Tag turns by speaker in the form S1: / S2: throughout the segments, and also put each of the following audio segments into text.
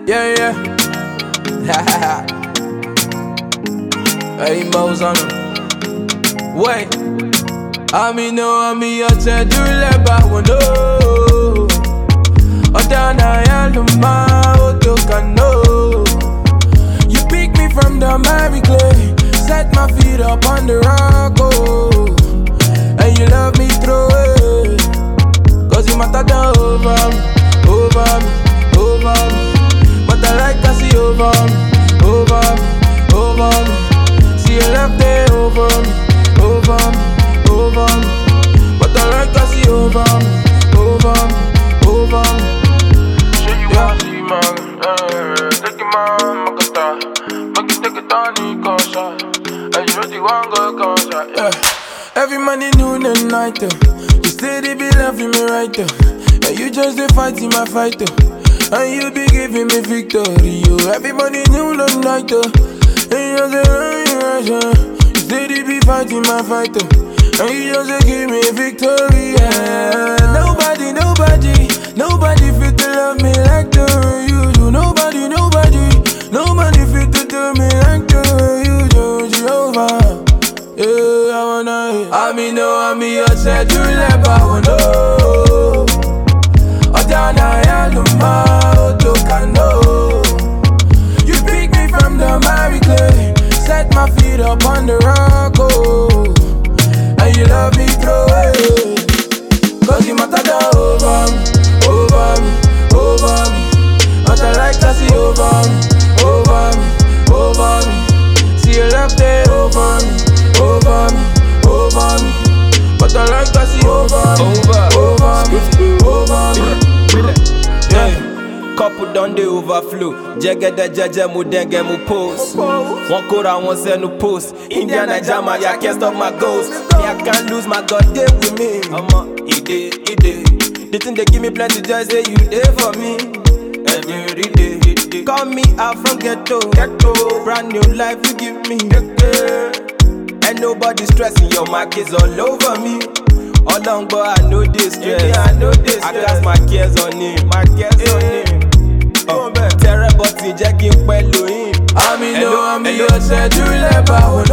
S1: Yeah, yeah. Rainbows on them. Wait. I'm your check, do let back one. Odana Yaluma, Otokano. You pick me from the Mary Clay, set my feet up on the rock, oh. And you love me through it, cause you matter down over me, over me, over me. But I like to see over me, over me, over me. See you left there over me, over me, over me. But I like to see over me, over me, over me.
S2: Say you want see man, take your man, make a star. Make you take it on the concert. And you really want go concert, yeah.
S1: Every morning, noon and night, you steady be loving me right, and you just be fighting my fight, and you be giving me victory, every morning, noon and night, and you just be right, you steady be fighting my fight, and you just give me victory, yeah. Nobody fit to love me like the way you do. Nobody fit to do me like the way you do, Jehovah. Yeah, I wanna hear. I'm your set, you let back one. Odana Yaluma, Otokano. You pick me from the Mary Clay, set my feet up on the rock, oh. And you love me through it, cause you matter down over me, over me, over me. But I like to see over me, over me, over me. See you left there over me, over me, over me. But I like to see over me, over me, over me.
S3: Yeah. Couple done the overflow. Jagga the jaja mu denge mu post. One kora one send no post. Indiana Jama, ya can't stop my ghost. Me I can't lose my God day with me. He did. The thing they give me plenty joy, say you there for me. Every day. Call me out from ghetto. Brand new life you give me. And nobody stressing, your mark is all over me. All long, but I know this stress. I got my cares on him. Terror button, jacking pẹ̀lú him.
S1: I'm your set, you let back one.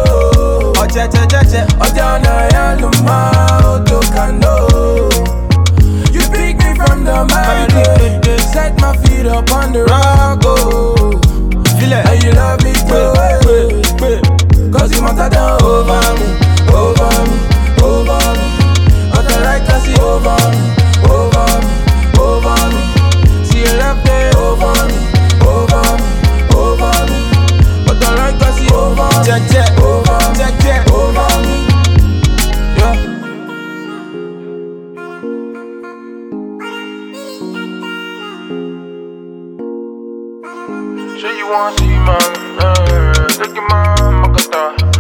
S1: Odana Yaluma, Otokano. You pick me from the Mary Clay, set my feet up on the rock, oh. And you love me through it, cause you matter down over me, over me, over me. But I like to see over me, over me, over me. See you left there over me, over me, over me. But I like to see over me, over me, over me. Yeah.
S2: Say you want see man, take your man, make a star.